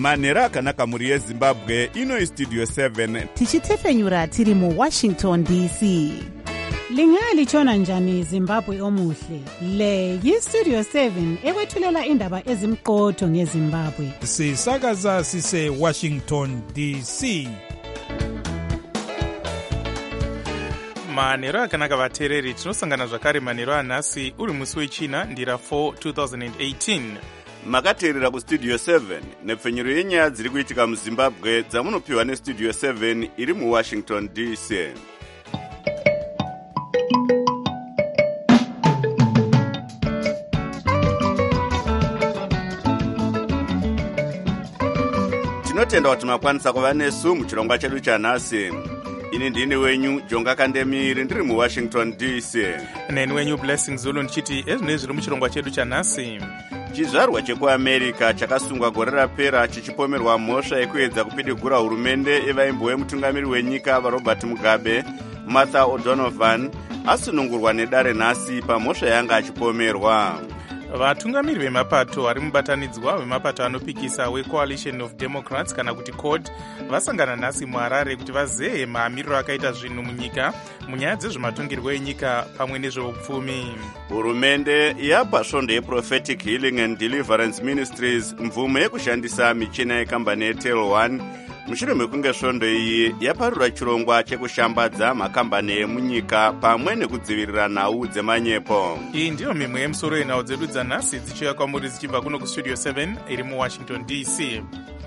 manhero akanaka mhuri yezimbabwe. Ino Studio 7 tichitefenyura tiri muWashington DC. Lingalitshona njani Zimbabwe omuhle? Le yiStudio 7 ekwethulela indaba ezimqotho ngeZimbabwe. Sisakaza sise Washington DC. Manhero akanaka vateereri, tinosangana zvakare manhero anhasi uri musi wechina ndira 4 2018. makateerera kuStudio 7 nepfenyuro yenyaya dziri kuitika muZimbabwe dzamunopiwa neStudio 7 iri muWashington DC. Tinotenda kuti makwanisa kuva nesu muchirongwa chedu chanhasi. Ini ndini wenyu Jonga Kandemiri ndiri muWashington DC. Neni wenyu Blessing Zulu ndichiti ezvinezvi zviri muchirongwa chedu chanhasi. Chizvarwa chekuAmerica chakasungwa gore rapera chichipomerwa mhosva yekuedza kupidigura hurumende yevaimbo vemutungamiri wenyika vaRobert Mugabe, Martha O'Donovan, asunungurwa nedare nhasi pamhosva yanga achipomerwa. Vatungamiri vemapato ari mubatanidzwa vemapato anopikisa weCoalition of Democrats kana kuti CORD vasangana nhasi muHarare kuti vazehe mamiriro akaita zvinhu munyika munyaya dzezvematongerwo enyika pamwe nezveupfumi. Hurumende yapa svondo yeProphetic Healing and Deliverance Ministries mvumo yekushandisa michina yekambani yeTel One mushure mekunge svondo iyi yaparura chirongwa chekushambadza makambani emunyika pamwe nekudzivirira nhau dzemanyepo. Iyi ndiyo mimwe yemusoro yenhau dzedu dzanhasi dzichiuya kwamuri dzichibva kuno kuStudio 7 iri muWashington DC.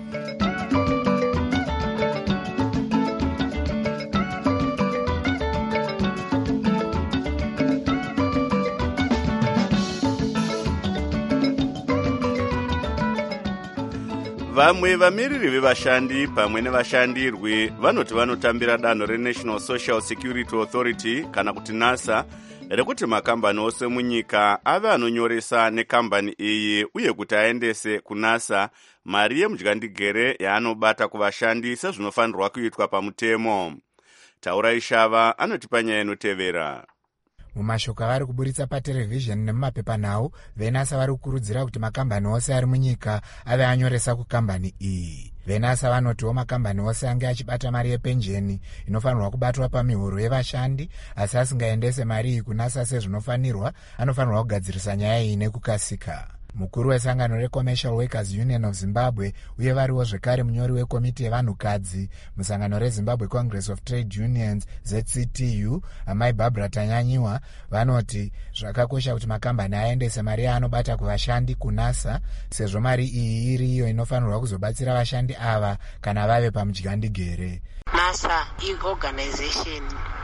Vamwe vamiriri vevashandi pamwe nevashandirwi vanoti vanotambira danho reNational Social Security Authority kana kuti NASA rekuti makambani ose munyika ave anonyoresa nekambani iyi uye kuti aendese kuNASA mari yemudyandigere yaanobata kuvashandi sezvinofanirwa kuitwa pamutemo. Taura Ishava anotipa nyaya inotevera. Mumashoko avari kuburitsa paterevhizheni nemumapepanhau, veNASA vari kukurudzira kuti makambani ose ari munyika ave anyoresa kukambani iyi. VeNASA vanotiwo makambani ose ange achibata mari yepenjeni inofanirwa kubatwa pamihoro yevashandi asi asingaendese mari iyi kuNASA sezvinofanirwa, anofanirwa kugadzirisa nyaya iyi nekukasika. Mukuru wesangano reCommercial Workers Union of Zimbabwe uye variwo zvekare munyori wekomiti yevanhukadzi musangano reZimbabwe Congress of Trade Unions ZCTU, amai Barbara Tanyanyiwa, vanoti zvakakosha kuti makambani aendese mari yaanobata kuvashandi kuNASA sezvo mari iyi iri iyo inofanirwa kuzobatsira vashandi ava kana vave pamudyandigere. NASA iorganization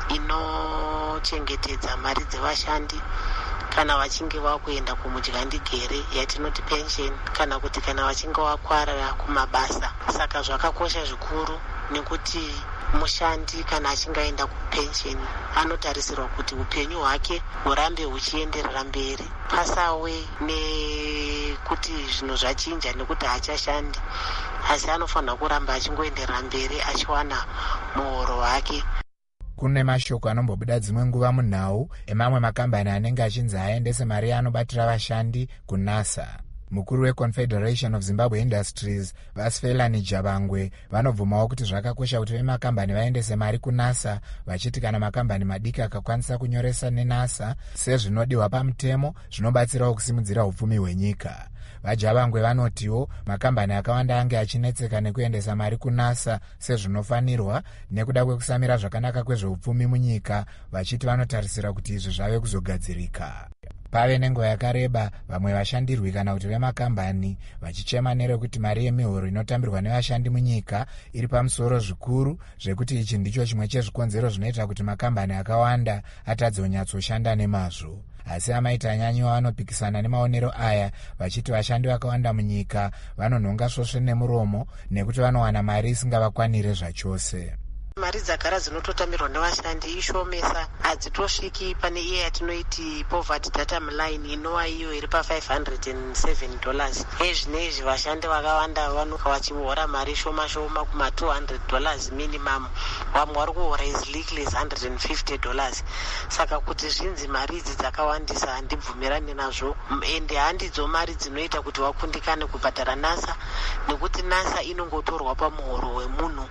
inochengetedza mari dzevashandi kana vachinge vakuenda kumudyandigere yatinoti pension, kana kuti kana vachinge vakwarara kumabasa. Saka zvakakosha zvikuru nekuti mushandi kana achinge aenda kupension anotarisirwa kuti upenyu hwake hurambe huchienderera mberi, pasawe nekuti zvinhu zvachinja nekuti haachashandi, asi anofanira kuramba achingoenderera mberi achiwana muhoro wake. Kune mashoko anombobuda dzimwe nguva munhau emamwe makambani anenge achinzi aendese mari yaanobatira vashandi kuNASA. Mukuru weConfederation of Zimbabwe Industries, Vasfelani Jabangwe, vanobvumawo kuti zvakakosha kuti vemakambani vaendese mari kuNASA, vachiti kana makambani madiki akakwanisa kunyoresa neNASA sezvinodiwa pamutemo zvinobatsirawo kusimudzira upfumi hwenyika. VaJabangwe vanotiwo makambani akawanda ange achinetseka nekuendesa mari kuNASA sezvinofanirwa nekuda kwekusamira zvakanaka kwezveupfumi munyika, vachiti vanotarisira kuti izvi zvave kuzogadzirika. Pave nenguva yakareba vamwe vashandirwi kana kuti vemakambani vachichema nerekuti mari yemihoro inotambirwa nevashandi munyika iri pamusoro zvikuru zvekuti ichi ndicho chimwe chezvikonzero zvinoita kuti makambani akawanda atadze kunyatsoshanda nemazvo. Asi amai Tanyanyiwa vanopikisana nemaonero aya vachiti vashandi vakawanda munyika vanonhonga svosve nemuromo nekuti vanowana mari isingavakwanire zvachose. Mari dzagara dzinototamirwa nevashandi ishomesa, hadzitosviki pane iye yatinoiti poverty datum line inova iyo iri pa$507. Ezvinezvi vashandi vakawanda vanoka vachihora mari shoma shoma kuma$200 minimum, vamwe vari kuhora as little as $150. Saka kuti zvinzi mari idzi dzakawandisa handibvumirani nazvo, ende handidzo mari dzinoita kuti vakundikane kubhadhara NASA, nekuti NASA inongotorwa pamuhoro wemunhu,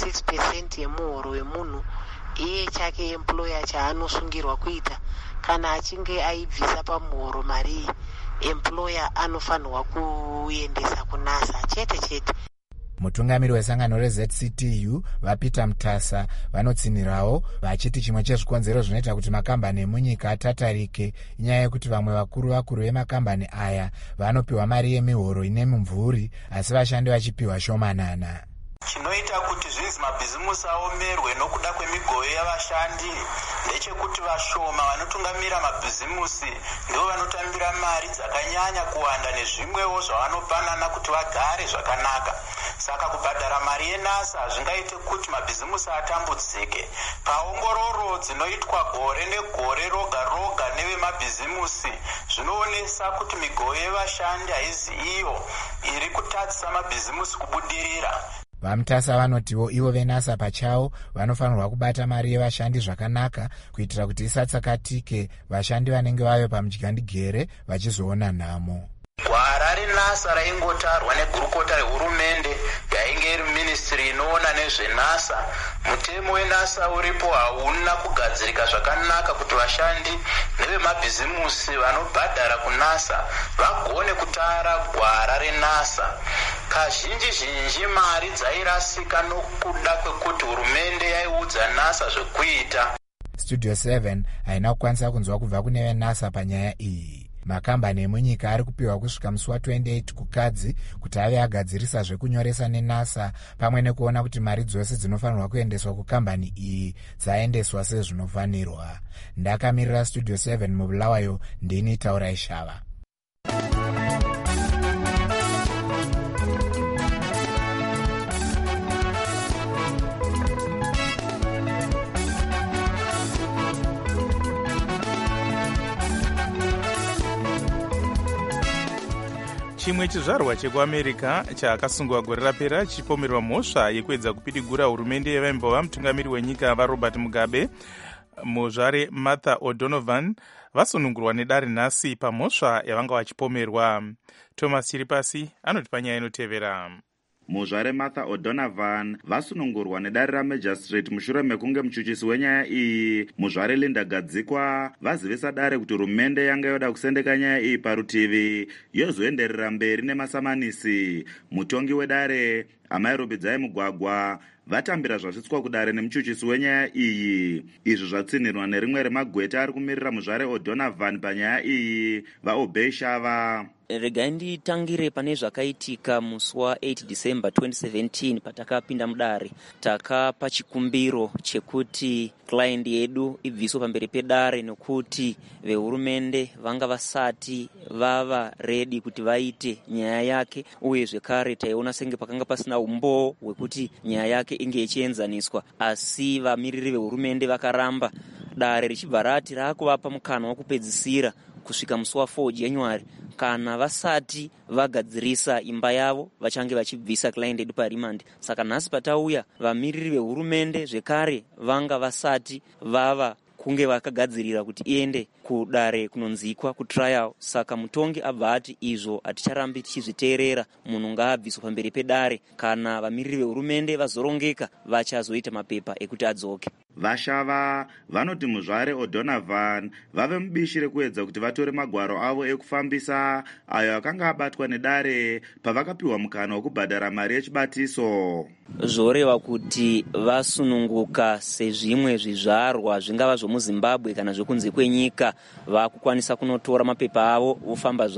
6% yemuhoro wemunhu iye chake employer chaanosungirwa kuita. Kana achinge aibvisa pamuhoro mari iyi, employer anofanirwa kuendesa kunasa chete. Mutungamiri wesangano reZCTU vaPeter Mutasa vanotsinirawo vachiti chimwe chezvikonzero zvinoita kuti makambani emunyika atatarike inyaya yekuti vamwe vakuru vemakambani aya vanopiwa mari yemihoro ine mumvuri asi vashandi vachipiwa shomanana. Chinoita kuti zvinzi mabhizimusi aomerwe nokuda kwemigoyo yavashandi ndechekuti vashoma vanotungamira mabhizimusi ndivo vanotambira mari dzakanyanya kuwanda nezvimwewo zvavanopanana kuti vagare zvakanaka. Saka kubhadhara mari yenasa zvingaite kuti mabhizimusi atambudzike. Paongororo dzinoitwa gore negore roga roga nevemabhizimusi zvinoonesa kuti migoyo yevashandi haizi iyo iri kutadzisa mabhizimusi kubudirira. VaMutasa vanotiwo ivo venasa pachavo vanofanirwa kubata mari yevashandi zvakanaka kuitira kuti isatsakatike vashandi vanenge vave pamudyandegere vachizoona nhamo. Gwara renasa raingotarwa negurukota rehurumende yainge iri ministry inoona nezvenasa. Mutemo wenasa uripo hauna kugadzirika zvakanaka kuti vashandi nevemabhizimusi vanobhadhara kunasa vagone kutara gwara renasa. Kazhinji mari dzairasika nokuda kwekuti hurumende yaiudza NASA zvekuita. Studio 7 haina kukwanisa kunzwa kubva kune venasa panyaya iyi. Makambani emunyika ari kupiwa kusvika musi wa28 kukadzi kuti ave agadzirisa zvekunyoresa nenasa pamwe nekuona kuti mari dzose dzinofanirwa kuendeswa kukambani iyi dzaendeswa sezvinofanirwa. Ndakamirira Studio 7 mubulawayo ndini Taurai Shava. Chimwe chizvarwa chekuAmerica chakasungwa gore rapera chichipomerwa mhosva yekuedza kupidigura hurumende yevaimbo mutungamiri wenyika vaRobert Mugabe. Muzvare Martha O'Donovan vasunungurwa nedare nhasi pamhosva yavanga vachipomerwa. Thomas Chiripasi anoti panyaya inotevera. Muzvare Martha O'Donovan vasunungurwa nedare raMagistrate mushure mekunge muchuchisi wenyaya iyi muzvare Linda Gadzikwa vazivisa dare kuti hurumende yanga yoda kusendeka nyaya iyi parutivi yozoenderera mberi nemasamanisi. Mutongi wedare Amai Robidzai Mugwagwa vatambira zvasvitswa kudare nemuchuchisi wenyaya iyi. Izvi zvatsinirwa nerimwe remagweta ari kumirira muzvare O'Donovan panyaya iyi vaObey Shava. Regai nditangire pane zvakaitika musi wa8 December 2017 patakapinda mudare. Takapa chikumbiro chekuti client yedu ibviswe pamberi pedare nekuti vehurumende vanga vasati vava ready kuti vaite nyaya yake, uye zvekare taiona senge pakanga pasina umboo hwekuti nyaya yake inge ichienzaniswa, asi vamiriri vehurumende vakaramba. Dare richibva rati raakuvapa mukana wekupedzisira kusvika musi wa4 January kana vasati vagadzirisa imba yavo vachange vachibvisa client yedu parimandi. Saka nhasi patauya vamiriri vehurumende zvekare vanga vasati vava kunge vakagadzirira kuti iende kudare kunonzikwa kutrial. Saka mutongi abva ati izvo haticharambi tichizviteerera, munhu ngaabviswe pamberi pedare. Kana vamiriri vehurumende vazorongeka vachazoita mapepa ekuti adzoke. Vashava vanoti muzvare O'Donovan vave mubishi rekuedza kuti vatore magwaro avo ekufambisa ayo akanga abatwa nedare pavakapiwa mukana wekubhadhara mari yechibatiso. Zvoreva kuti vasununguka sezvimwe zvizvarwa zvingava zvomuZimbabwe kana zvekunze kwenyika vakukwanisa kunotora mapepa avo vofamba zvavo.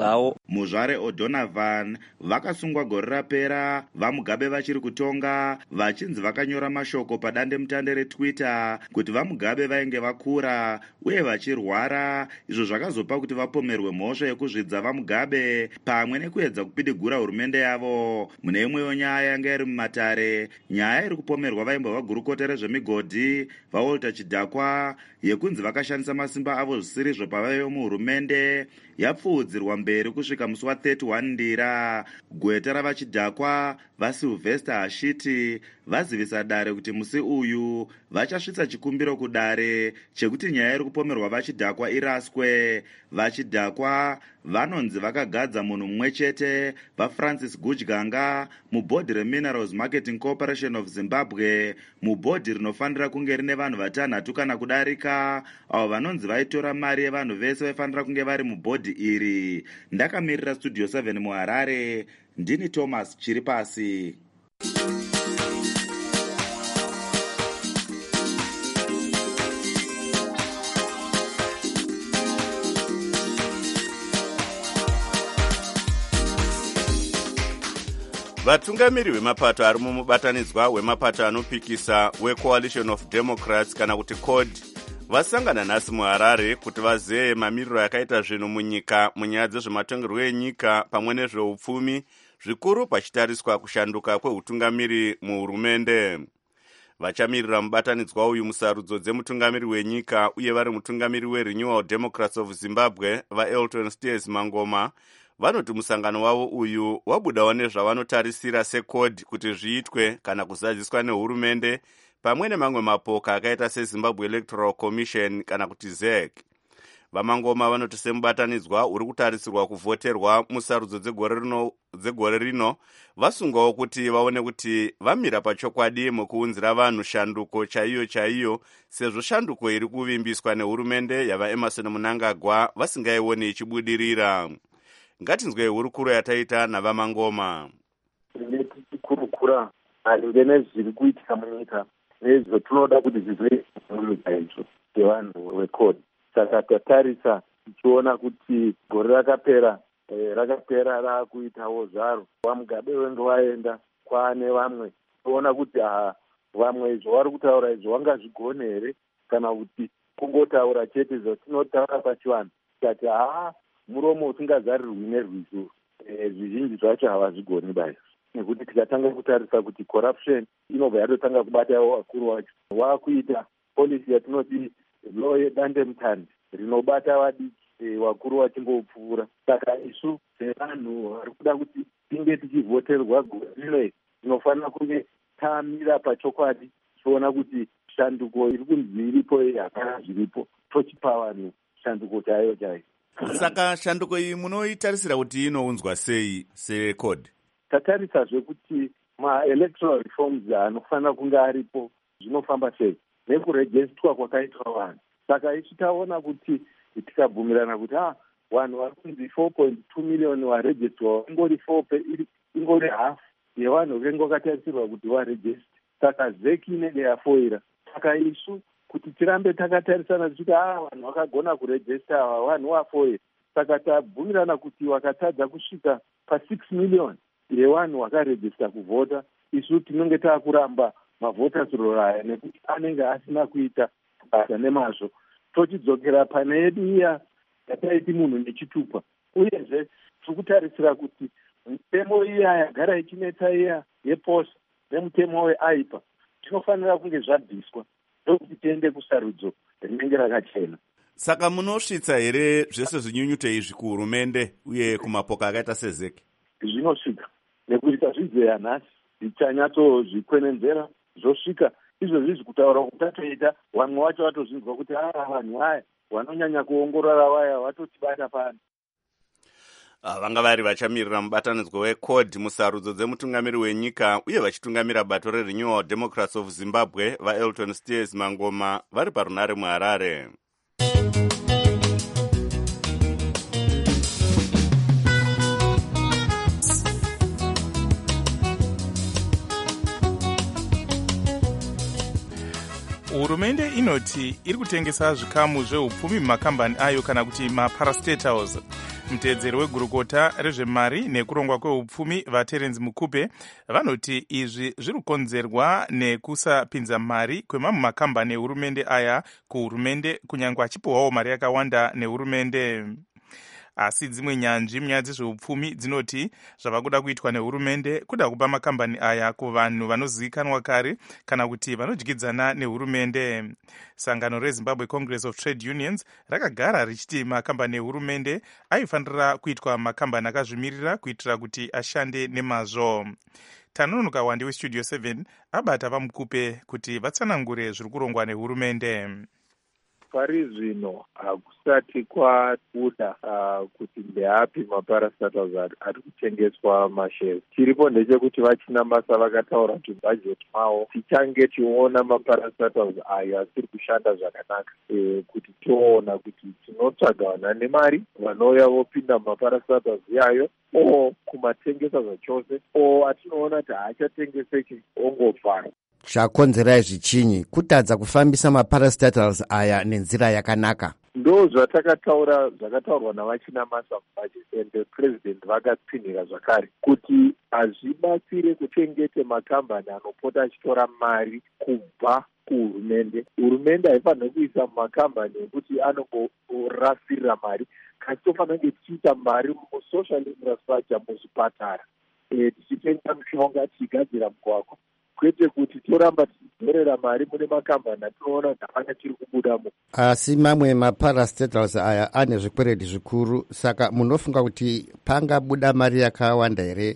Muzvare O'Donovan vakasungwa gore rapera vaMugabe vachiri kutonga, vachinzi vakanyora mashoko padandemutande reTwitter kuti vaMugabe vainge vakura uye vachirwara, izvo zvakazopa kuti vapomerwe mhosva yekuzvidza vaMugabe pamwe nekuedza kupidigura hurumende yavo. Mune imwewo nyaya yanga iri mumatare, nyaya iri kupomerwa vaimbo vagurukota rezvemigodhi vaWalter Chidhakwa yekunzi vakashandisa masimba avo zvisirizvo pavaiva muhurumende yapfuudzirwa mberi kusvika musi wa31 Ndira. Gweta ravachidhakwa vaSylvester Hashiti vazivisa dare kuti musi uyu vachasvitsa chikumbiro kudare chekuti nyaya iri kupomerwa vachidhakwa iraswe. Vachidhakwa vanonzi vakagadza munhu mumwe chete vaFrancis Gujganga mubhodhi reMinerals Marketing Corporation of Zimbabwe, mubhodhi rinofanira kunge rine vanhu vatanhatu kana kudarika, avo vanonzi vaitora mari yevanhu vese vaifanira kunge vari mubhodhi iri. Ndakamirira Studio 7 muHarare, ndini Thomas Chiripasi. Vatungamiri vemapato ari mumubatanidzwa wemapato anopikisa weCoalition of Democrats kana kuti CODE vasangana nhasi muHarare kuti vazeye mamiriro akaita zvinhu munyika munyaya dzezvematongerwo enyika pamwe nezveupfumi, zvikuru pachitariswa kushanduka kweutungamiri muhurumende. Vachamirira mubatanidzwa uyu musarudzo dzemutungamiri wenyika uye vari mutungamiri weRenewal Democrats of Zimbabwe vaElton Steers Mangoma vanoti musangano wavo uyu wabudawo nezvavanotarisira seCODE kuti zviitwe kana kuzadziswa nehurumende pamwe nemamwe mapoka akaita seZimbabwe Electoral Commission kana kuti ZEC. VaMangoma vanoti semubatanidzwa uri kutarisirwa kuvhoterwa musarudzo dzegore rino vasungawo kuti vaone kuti vamira pachokwadi mukuunzira vanhu shanduko chaiyo sezvo shanduko iri kuvimbiswa nehurumende yavaEmerson Mnangagwa vasingaioni ichibudirira. Ngatinzwe hurukuro yataita navaMangoma. Kurukura maringe nezviri kuitika munyika nezvatinoda kuti zvizoitika munyika izvo sevanhu veCODE. Saka tatarisa tichiona kuti gore rakapera raakuitawo zvaro. VaMugabe venge vaenda kwaane vamwe toona kuti vamwe izvo vari kutaura izvo vangazvigone here kana kuti kungotaura chete zvatinotaura pachivanhu tikati muromo usingazarirwi nerwizi. Zvizhinji zvacho havazvigoni bayo, nekuti tikatanga kutarisa kuti corruption inobva yatotanga kubatawo vakuru vacho. Waakuita polisi yatinoti law yedandemutande rinobata vadiki vakuru vachingopfuura. Saka isu sevanhu vari kuda kuti tinge tichivhoterwa gore rino, tinofanira kunge tamira pachokwadi tichiona kuti shanduko iri kunzi iripo hapana zviripo, tochipa vanhu shanduko chaiyo. Saka shanduko iyi munoitarisira kuti inounzwa sei seCODE? Tatarisazve kuti ma-electoral reforms anofanira kunge aripo zvinofamba sei nekurejestwa kwakaitwa vanhu. Saka isu taona kuti tikabvumirana kuti vanhu vari kunzi 4.2 million varejestwa ingori half yevanhu vengo vakatarisirwa kuti varejesti. Saka ZEC inenge yafoira. Saka isu kuti tirambe takatarisana tichiti vanhu vakagona kurejesta vanhu vafoira. Saka tabvumirana kuti vakatadza kusvika pa6 million yevanhu vakarejesta kuvhota, isu tinenge taakuramba mavhoters roll aya nekuti anenge asina kuita basa nemazvo. Tochidzokera pane yedu iya yataiti munhu nechitupa. Uyezve tiri kutarisira kuti mitemo iya yagara ichinetsa iya yeposa nemutemo weAIPA tinofanira kunge zvabviswa ndokuti tiende kusarudzo rinenge rakachena. Saka munosvitsa here zvese zvinyunyuto izvi kuhurumende uye kumapoka akaita seZEC? Zvinosvika nekuti tazvizeya nhasi tichanyatsozvikwenenzera zvosvika izvozvi zvikutaura kuti tatoita vamwe vacho vatozvinzwa kuti vanhu vaya vanonyanya kuongorora vaya vatotibata pano. Vanga vari vachamirira mubatanidzwa weCODE musarudzo dzemutungamiri wenyika uye vachitungamira bato reRenewal Democrats of Zimbabwe vaElton Steers Mangoma vari parunare muHarare. Hurumende inoti iri kutengesa zvikamu zveupfumi mumakambani ayo kana kuti maparastatals. Mutedzeri wegurukota rezvemari nekurongwa kweupfumi vaTerence Mukupe vanoti izvi zviri kukonzerwa nekusapinza mari kwemamwe makambani ehurumende aya kuhurumende, kunyange achipiwawo mari yakawanda nehurumende. Asi dzimwe nyanzvi munyaya dzezveupfumi dzinoti zvava kuda kuitwa nehurumende kuda kupa makambani aya kuvanhu vanozivikanwa kare kana kuti vanodyidzana nehurumende. Sangano reZimbabwe Congress of Trade Unions rakagara richiti makambani ehurumende aifanira kuitwa makambani akazvimirira kuitira kuti ashande nemazvo. Tanonoka Wande weStudio 7 abata vaMukupe kuti vatsanangure zviri kurongwa nehurumende. Pari zvino hakusati kwabuda kuti ndeapi maparastatals ari kutengeswa mashares. Chiripo ndechekuti vachina masa vakataura kuti bhajeti mavo tichange tiona maparastatals ayo asiri kushanda zvakanaka, kuti toona kuti tinotsvaga vanhane mari vanouya vopinda mumaparastatals iyayo o kumatengesa zvachose o atinoona kuti haachatengeseki ongofara. Chakonzera izvi chinyi? Kutadza kufambisa maparastatals aya nenzira yakanaka. Ndo zvatakataura zvakataurwa navachina masa mubhajeti and president vakapinhira zvakare kuti hazvibatsire kuchengete makambani anopota achitora mari kubva kuhurumende. Hurumende haifaniri kuisa mumakambani ekuti anongorasirira mari, kasi tofanira kunge tichiita mari musocial infrastructure, muzvipatara, tichitenga mishonga, tichigadzira mugwagwa, kwete kuti toramba tichidhorera mari mune makambani atinoona kuti hapana chiri kubudamo. Asi mamwe maparastatals aya ane zvikwereti zvikuru, saka munofunga kuti pangabuda mari yakawanda here?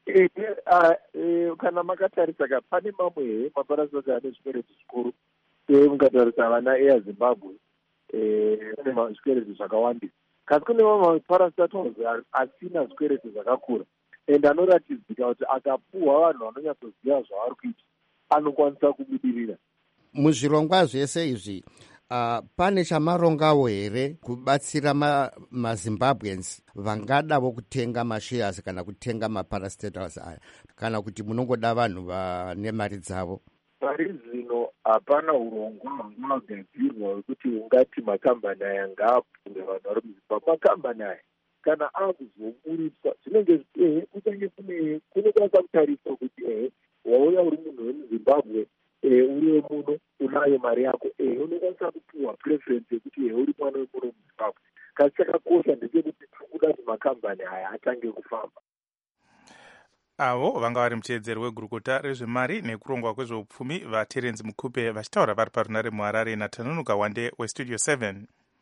Kana makatarisa pane mamwe maparastatals ane zvikwereti zvikuru, mukatarisa vana Air Zimbabwe ane zvikwereti zvakawandisa, kasi kune mamwe maparastatals asina zvikwereti zvakakura and anoratidzika kuti akapuhwa vanhu vanonyatsoziva zvavari kuita anokwanisa kubudirira. Muzvirongwa zvese izvi pane chamarongawo here kubatsira maZimbabweans vangadavo kutenga mashares kana kutenga maparastatals aya, kana kuti munongoda vanhu vane mari dzavo? Pari zvino hapana urongwa hwakagadzirwa hwekuti ungati makambani aya ngaapuwe vanhu vari muZimbabwe. Makambani aya kana akuzoburiswa zvinenge kutange kunokwanisa kutariswa kuti wauya uri munhu wemuZimbabwe, uriwe muno unayo mari yako, unokwanisa kupuwa preference yekuti uri mwana wemuno wemuZimbabwe. Kasi chakakosha ndechekuti tikuda kuti makambani aya atange kufamba. Avo vanga vari mutedzeri wegurukota rezvemari nekurongwa kwezveupfumi vaTerence Mukupe vachitaura vari parunare muHarare naTanonoka Wande weStudio 7.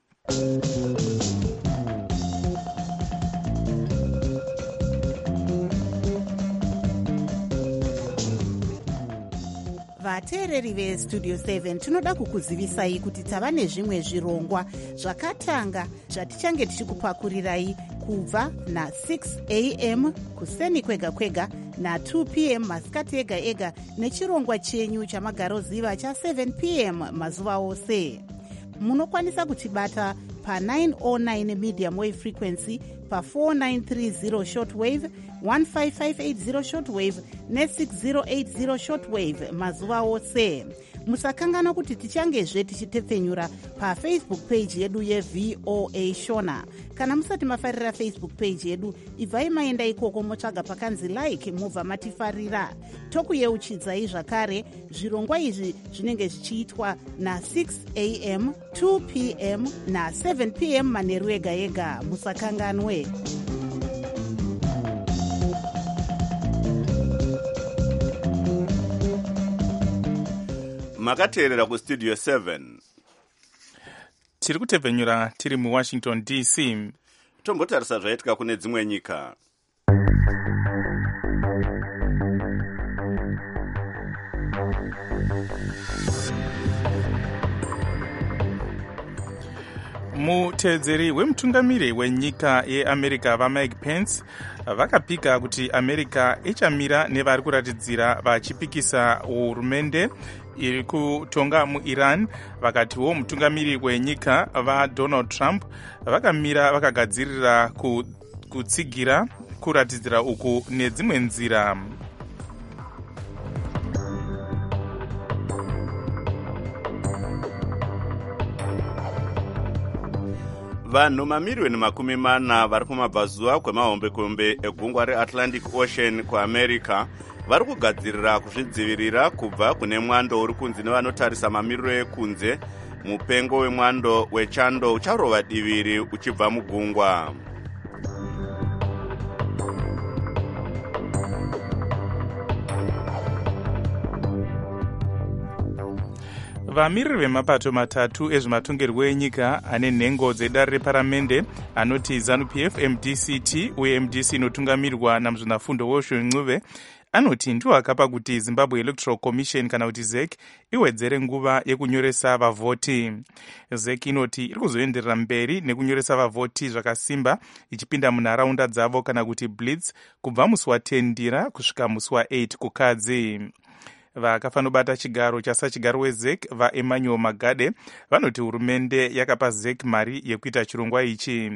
vateereri veStudio 7 tinoda kukuzivisai kuti tava nezvimwe zvirongwa zvakatanga zvatichange tichikupakurirai kubva na6 am kuseni kwega kwega na2 pm masikati ega ega nechirongwa chenyu chamagaroziva cha7 pm mazuva ose. Munokwanisa kutibata pa909 medium wave frequency, pa4930 shortwave, 15580 shortwave ne6080 shortwave mazuva ose. Musakangana kuti tichangezve tichitepfenyura pafacebook page yedu yeVOA Shona. Kana musati mafarira Facebook page yedu, ibvai maenda ikoko motsvaga pakanzi like mubva matifarira. Tokuyeuchidzai zvakare zvirongwa izvi zvinenge zvichiitwa na6 am, 2 pm na7 pm manheru ega ega. Musakanganwe. Makateerera kuStudio 7. Tiri kutepfenyura tiri muWashington DC. Tombotarisa zvaitika kune dzimwe nyika. Mutedzeri wemutungamiri wenyika yeAmerica vaMike Pence vakapika kuti America ichamira nevari kuratidzira vachipikisa hurumende iri kutonga muIran. Vakatiwo mutungamiri wenyika vaDonald Trump vakamira vakagadzirira kutsigira kuratidzira uku nedzimwe nzira. vanhu mamiliyoni 40 vari kumabvazuva kwemahombekombe egungwa reatlantic ocean kuamerica vari kugadzirira kuzvidzivirira kubva kune mwando uri kunzi nevanotarisa mamiriro ekunze. Mupengo wemwando wechando ucharova diviri uchibva mugungwa. vamiriri vemapato matatu ezvematongerwo enyika ane nhengo dzedare reparamende anoti ZANU-PF, MDCT uye MDC inotungamirirwa namuzvinafundo Woshwe Ncube anoti ndiwo akapa kuti Zimbabwe Electoral Commission kana kuti ZEC iwedzere nguva yekunyoresa vavhoti. ZEC inoti iri kuzoenderera mberi nekunyoresa vavhoti zvakasimba ichipinda munharaunda dzavo kana kuti blitz kubva musi wa10 ndira kusvika musi wa8 kukadzi. Vakafanobata chigaro chasachigaro weZEC vaEmmanuel Magade vanoti hurumende yakapa ZEC mari yekuita chirongwa ichi.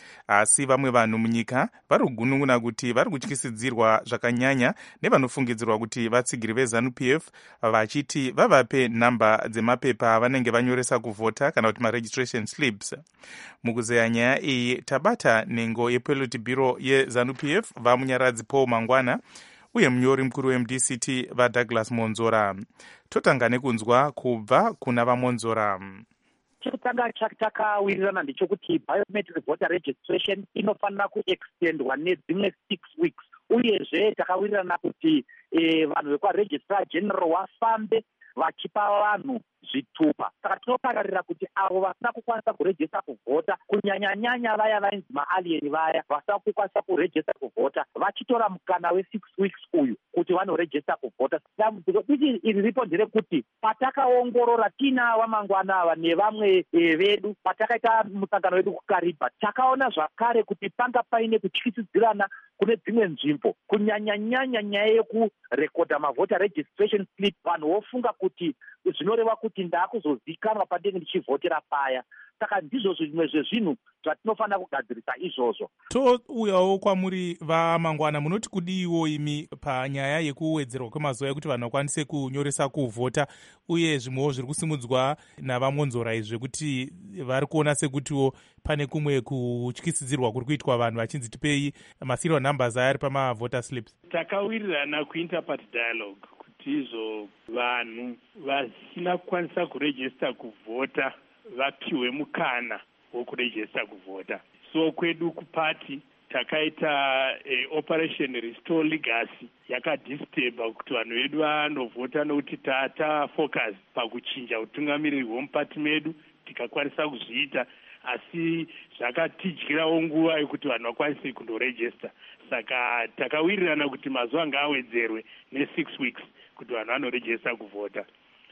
Asi vamwe vanhu munyika vari kugunun'una kuti vari kutyisidzirwa zvakanyanya nevanofungidzirwa kuti vatsigiri veZANU-PF vachiti vavape nhamba dzemapepa vanenge vanyoresa kuvhota kana kuti maregistration slips. Mukuzeya nyaya iyi tabata nhengo yePolitburo yeZANU-PF vamunyaradzi Paul Mangwana uye munyori mukuru weMDCT vaDouglas Monzora. Totanga nekunzwa kubva kuna vaMonzora. Chekutanga chakawirirana ndechekuti biometric voter registration inofanira kuextendwa nedzimwe 6 weeks. Uyezve takawirirana kuti vanhu vekwaregistrar general vafambe vachipa vanhu zvitupa. Saka tinokararira kuti avo vasina kukwanisa kurejista kuvhota, kunyanya-nyanya vaya vainzi maalieni vaya vasina kukwanisa kurejista kuvhota, vachitora mukana we6 weeks uyu kuti vanorejista kuvhota. Dambudziko dichi iri ripo nderekuti patakaongorora tina Mangwana ava nevamwe vedu patakaita musangano wedu kuKariba, takaona zvakare kuti panga paine kutyisidzirana kune dzimwe nzvimbo, kunyanya-nyanya nyaya yekurekodha mavhota registration slip. Vanhu vofunga kuti zvinoreva kuti ndakuzozikanwa pandenge ndichivhotera paya. Saka ndizvo zvimwe zvezvinhu zvatinofanira kugadzirisa izvozvo. Touyawo kwamuri vaMangwana, munoti kudiiwo imi panyaya yekuwedzerwa kwemazuva ekuti vanhu vakwanise kunyoresa kuvhota, uye zvimwewo zviri kusimudzwa navaMonzora izvi kuti vari kuona sekutiwo pane kumwe kutyisidzirwa kuri kuitwa vanhu vachinzi tipei maserial numbers aya ari pamavhota slips. Takawirirana kuinterparty dialogue kuti izvo vanhu vasina kukwanisa kurejista kuvhota vapiwe mukana wokurejista kuvhota. So kwedu kupati takaita operation restore legacy yakadisturba kuti vanhu vedu vanovhota nokuti tatafocus pakuchinja utungamiriri hwemupati medu tikakwanisa kuzviita, asi zvakatidyirawo nguva yekuti vanhu vakwanise kundorejista. Saka takawirirana kuti mazuva ngaawedzerwe ne6 weeks kuti vanhu vanorejista kuvhota.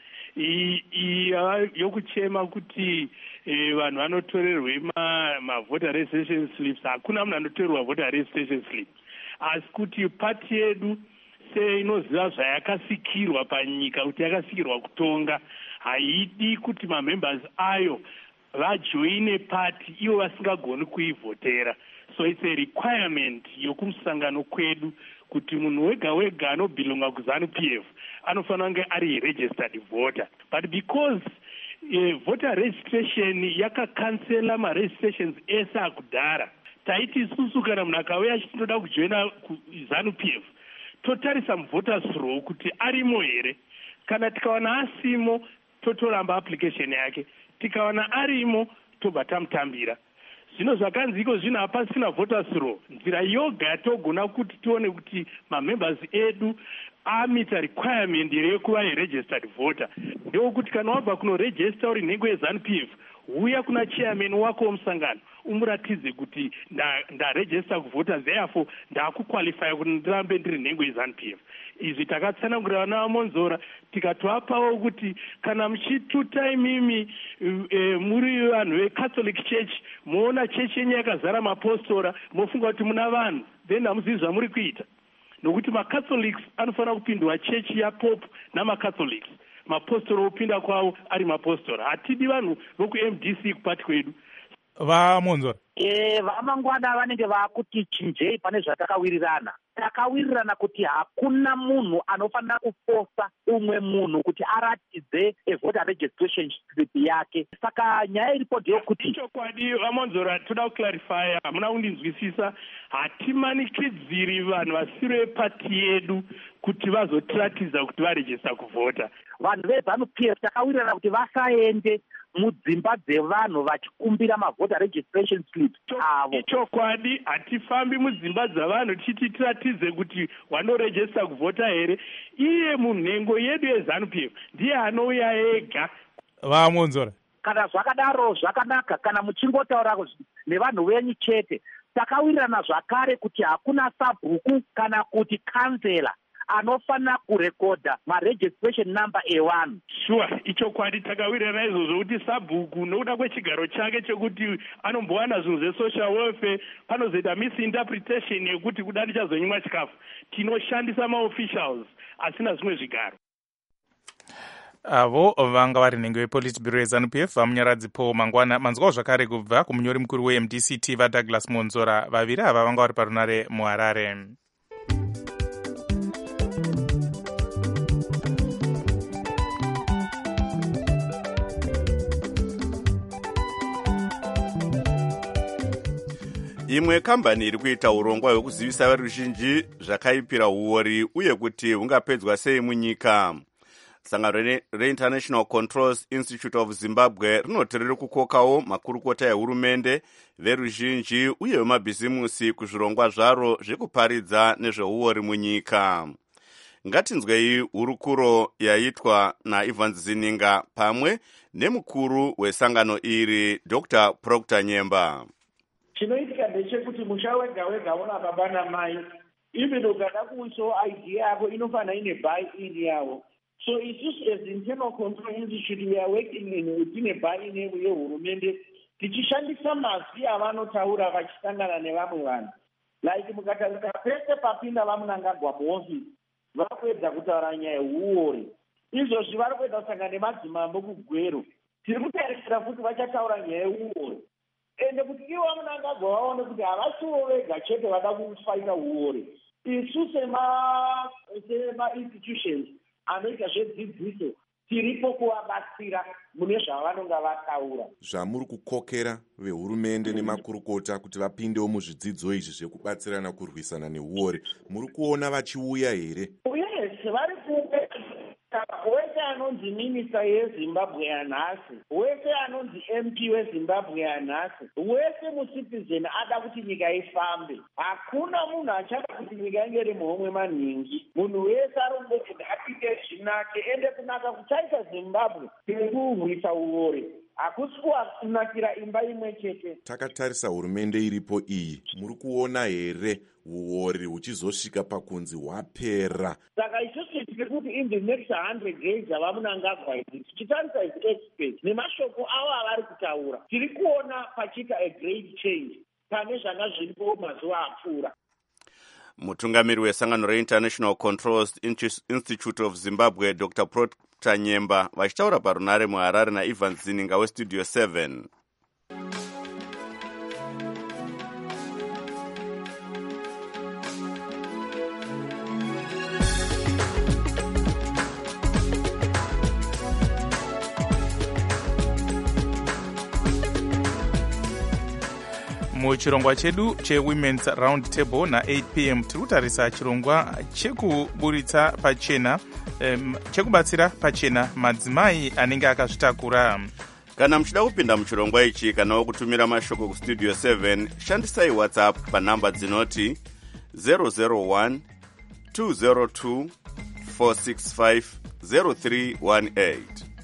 Yokuchema kuti vanhu vanotorerwe mavhota registration slips, hakuna munhu anotorerwa vhota registration slip, asi kuti pati yedu seinoziva zvayakasikirwa panyika kuti yakasikirwa kutonga, haidi kuti mamembers ayo vajoine pati ivo vasingagoni kuivhotera. So it's a requirement yokumusangano kwedu kuti munhu wega wega anobhilonga kuZANU-PF anofanira kunge ari registered voter. But because voter registration yakakansela maregistrations ese akudhara, taiti isusu kana munhu akauya achitoda kujoina kuZANU-PF totarisa muvoters roll kuti arimo here. Kana tikaona asimo totoramba application yake, tikaona arimo tobva tamutambira. Zvino zvakanziko zvino hapasina voters roll. Nzira yoga yatogona kuti tione kuti mamembers edu amita requirement yekuva registered voter ndokuti kana wabva kunoregister uri nhengo yeZANU-PF, uya kuna chairman wako womusangano umuratidze kuti ndaregister kuvhota, therefore ndakuqualify kuti ndirambe ndiri nhengo yeZANU-PF. Izvi takatsanangurira navaMonzora tikatovapawo kuti kana muchituta imimi muri vanhu veCatholic Church moona chechi yenyu yakazara mapostora mofunga kuti muna vanhu, then hamuzivi zvamuri kuita. Nokuti maCatholics anofanira kupindwa chechi yaPope namaCatholics, mapostora opinda kwavo ari mapostora. Hatidi vanhu vokuMDC kupati kwedu. VaMonzora vaMangwana vanenge vakuti chinjei pane zvatakawirirana. takawirirana kuti hakuna munhu anofanira kufosa umwe munhu kuti aratidze voter registration slip yake. Saka nyaya iripo ndeyokuti chokwadi vamonzora toda kuclarifya, hamuna kundinzwisisa. Hatimanikidziri vanhu vasiri vepati yedu kuti vazotiratidza kuti varejista kuvhota. Vanhu veZANU-PF takawirirana kuti vasaende mudzimba dzevanhu vachikumbira mavhota registration slip avo. Chokwadi, hatifambi mudzimba dzavanhu tichiti tiratidze kuti wanorejista kuvhota here. Iye munhengo yedu yeZANU-PF ndiye anouya ega. Vamonzora, kana zvakadaro zvakanaka, kana muchingotaura nevanhu venyu chete. Takawirirana zvakare kuti hakuna sabhuku kana kuti kansela anofanira kurekodha maregistration number evanhu. Sure, ichokwadi takawirirana izvozvo kuti sabhuku nokuda kwechigaro chake chekuti anombowana zvinhu zvesocial welfare panozoita misinterpretation yekuti kuda ndichazonyimwa chikafu. Tinoshandisa maofficials asina zvimwe zvigaro. Avo vanga vari nhengo yePolitburo yeZANU-PF vamunyaradzi Paul Mangwana. Manzwawo zvakare kubva kumunyori mukuru weMDCT vaDouglas Monzora. Vaviri ava vanga vari parunare muHarare. Imwe kambani iri kuita urongwa hwekuzivisa veruzhinji zvakaipira huori uye kuti hungapedzwa sei munyika. Sangano reInternational Controls Institute of Zimbabwe rinoti riri kukokawo makurukota ehurumende, veruzhinji uye vemabhizimusi kuzvirongwa zvaro zvekuparidza nezvehuori munyika. Ngatinzwei hurukuro yaitwa naIvan Zininga pamwe nemukuru wesangano iri Dr. Proctor Nyemba. Chinoitika ndechekuti musha wega wega una baba namai, even ukada kuisawo idea yako inofanira ine buy-in yavo. So isusu as Internal Control Institute we are working in buy-in yehurumende tichishandisa mazwi avanotaura vachisangana nevamwe vanhu. Like mukatarisa pese papinda vamunangagwa muofisi vakuedza kutaura nyaya yehuori. Izvozvi vari kuedza kusangana nemadzimambo kugwero. Tiri kutarisira kuti vachataura nyaya yehuori. Ende kuti ivo vamunangagwa vaone kuti havasiwo vega chete vada kufaita huori. Isu sema-institutions anoita zvedzidziso tiripo kuvabatsira mune zvavanonga vataura. Zvamuri kukokera vehurumende nemakurukota kuti vapindewo muzvidzidzo izvi zvekubatsirana kurwisana nehuori, muri kuona vachiuya here? Yes, vari kuuya. Wese anonzi minista yeZimbabwe yanhasi, wese anonzi MP weZimbabwe yanhasi, wese mucitizen ada kuti nyika ifambe. Hakuna munhu achada kuti nyika inge iri muhomwe manhingi. Munhu wese arongoti apinde zvinake, ende kunaka kuchaita Zimbabwe tiri kurwisa huori. Hakusi kunakira imba imwe chete. Takatarisa hurumende iripo iyi, muri kuona here huori huchizosvika pakunzi hwapera? Saka isusu tiri kuti in the next 100 days avamunangagwa idzi tichitarisa idzi experts nemashoko avo avari kutaura, tiri kuona pachiita a great change pane zvanga zviripo mazuva apfuura. Mutungamiri wesangano reInternational Controls Institute of Zimbabwe Dr. Proctor Nyemba vachitaura parunare muHarare naIvan Zininga weStudio 7. Muchirongwa chedu cheWomen's Round Table na8 p.m. tiri kutarisa chirongwa chekuburitsa pachena, chekubatsira pachena madzimai anenge akazvitakura. Kana muchida kupinda muchirongwa ichi kana kutumira mashoko kuStudio 7, shandisai WhatsApp panhamba dzinoti 001 202 465 0318.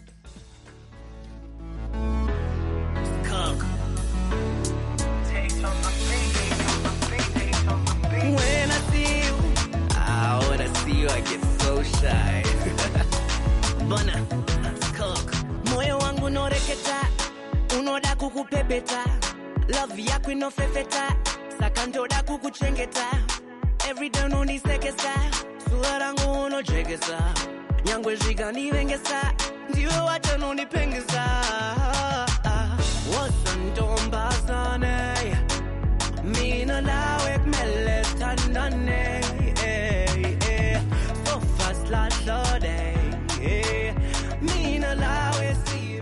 I get so shy. Bona, cook. Moyo wangu noreketa, unoda kukupepeta. Love yako inofefeta, saka ndoda kukuchengeta. Every day unonisekesa, sura langu unojegesa. Nyangwe zvikanivengesa, ndiwe wacho unonipengesa. Wasandombazane, mina nawe kumele tandane. mahlode mina lawe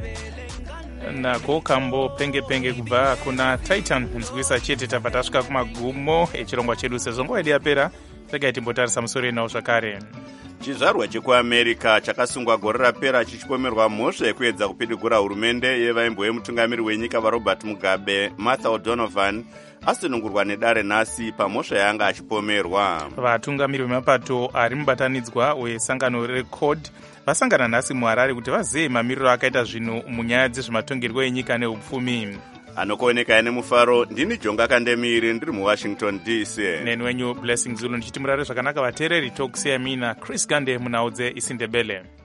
nako kambo penge kubva kuna Titan nzwisa chete tabva tasvika kumagumo echirongwa chedu sezvo nguva yedu yapera regai timbotarisa musoro enawo zvakare. chizvarwa chekuamerica chakasungwa gore rapera chichipomerwa mhosva yekuedza kupidigura hurumende yevaimbo vemutungamiri wenyika varobert mugabe martha o'donovan asunungurwa nedare nhasi pamhosva yaanga achipomerwa. vatungamiri vemapato ari mubatanidzwa wesangano recod vasangana nhasi muharare kuti vazive mamiriro akaita zvinhu munyaya dzezvematongerwo enyika neupfumi. anokuoneka ine mufaro ndini jonga kandemiri ndiri muwashington dc neni wenyu blessing zulu ndichiti murare zvakanaka vateereri tokusiyamina chris gande munhau dzeisindebele.